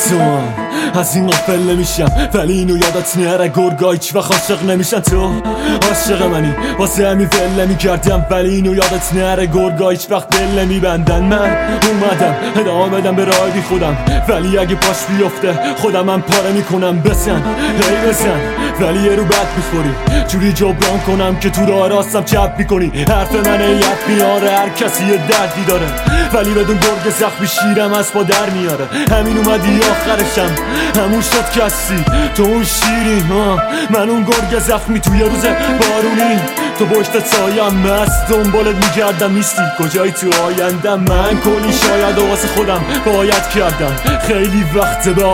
تو از این غافل نمیشم، ولی اینو یادت نره گرگا هیچ وقت عاشق نمیشن. تو عاشق منی واسه همین ول نمیکردم، ولی اینو یادت نره گرگا هیچ وقت دل نمیبندن. من اومدم ادامه بدم به راه بی خودم، ولی اگه پاش بیفته خودم من پاره میکنم. بزن هی بزن ولی یه رو بد میخوری، جوری جبران کنم که تو راه راستم چپ میکنی. حرف من ایت میاره، هر کسی یه دردی داره، ولی بدون گرگ زخمی شیرم از پا در میاره. همین اومدی آخرشم همون شد کسی، تو اون شیری من اون گرگ زخمی توی روز بارونی. تو پشت سایم مست دنبالت میگردم، نیستی کجایی تو آیندم. من کلی شاید و واسه خودم باید کردم، خیلی وقت به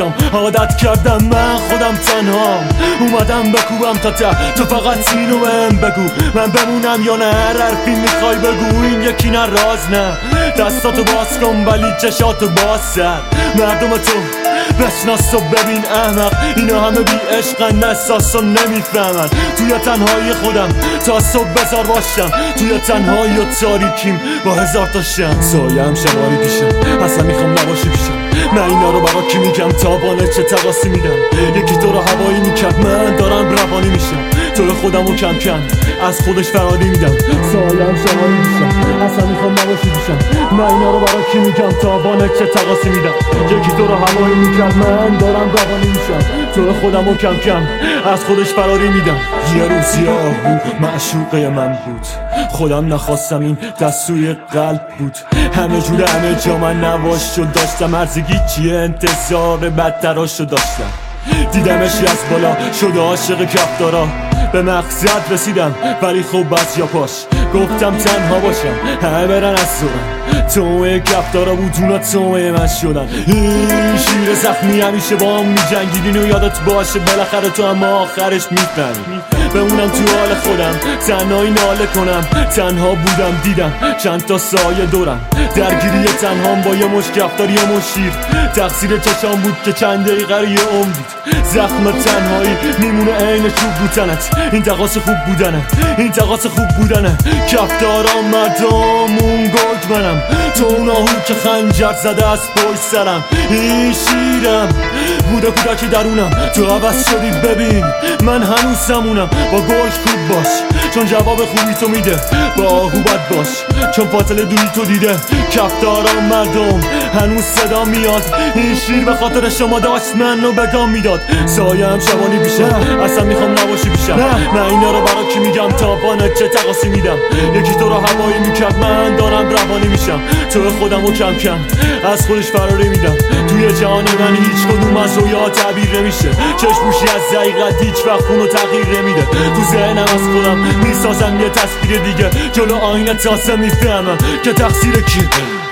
عادت کردم. من خودم تنها اومدم بکوبم تا تو فقط اینو بهم بگو من بمونم یا نه. هر حرفی میخوای بگو، این یکی نه راز نه. دستاتو باز کن ولی چشاتو باز سر. مردم تو بشناس و ببین احمق، اینا همه بی عشقن، احساس و نمیفهمن. توی تنهایی خودم تا صبح بزار باشم، توی تنهایی و تاریکیم با هزار تا شم. سایم شماری پیشم اصلا میخوام نباشی پیشم. من اینا رو برا کی میگم، تابانه چه تقاسی میدم. یکی تو رو هوایی میکرد، من دارم روانی میشم. تو خودم رو کم کم از خودش فراری میدم. سایم شماری پیشم اصلا میخوام نباشی پیشم. من اینا رو برا کی میگم، تابانه چه تقاسی میدم. یکی تو رو هوایی میکرد، من دارم روانی میشم. تو خودم رو کم کم از خودش فراری میدم. یه روز یاهو معشوقه من بود، خودم نخواستم این دستوی قلب بود. همه جور همه جا من نواشو داشتم، ارزگی چیه انتظار بدتراشو داشتم. دیدمش از بالا شده عاشق کفتارا، به مقصد رسیدم ولی خوب از یا پاش. گفتم تنها باشم همه برن از زورم، تومه کفتارا بود اونا تومه من شدن. این شیر زخمی همیشه با هم میجنگید، اینو یادت باشه بالاخره تو هم آخرش میفهمی. بمونم تو حال خودم تنهایی ناله کنم، تنها بودم دیدم چند تا سایه دورم، درگیری تنهام با یه مش کفتار یه مش شیر. تقصیر چشام بود که چند دقیقه رو یه عمر دید. زخم تنهایی میمونه عین چوب رو تنت، این تقاس خوب بودنه، این تقاس خوب بودنه. کفتارام مردم اون گرگ منم، تو اون آهو که خنجر زده از پشت سرم. این شیرم بوده کودکی درونم، تو عوض شدی ببین من هنوز سمونم. با گرگ خوب باش چون جواب خوبی تو میده، با آهو بد باش چون فاصله دوری تو دیده. کفتارام مردم هنوز صدا میاد، این شیر به خاطر شما داشت منو به گام میداد. سایم شبانی پیشم اصلا میخوام نباشی پیشم. من اینا رو برا کی میگم، تابانه چه تقاسی میدم. یکی تو رو هوایی میکرد، من دارم روانی میشم. تو خودم رو کم کم از خودش فراری میدم. توی جهان من هیچ کدوم از رویا تعبیر نمیشه، چشموشی از حقیقت هیچ وقت اونو تغییر نمیده. تو ذهنم از خودم میسازم یه تصویر دیگه، جلو آینه تازه میفهمم که تقصیر کی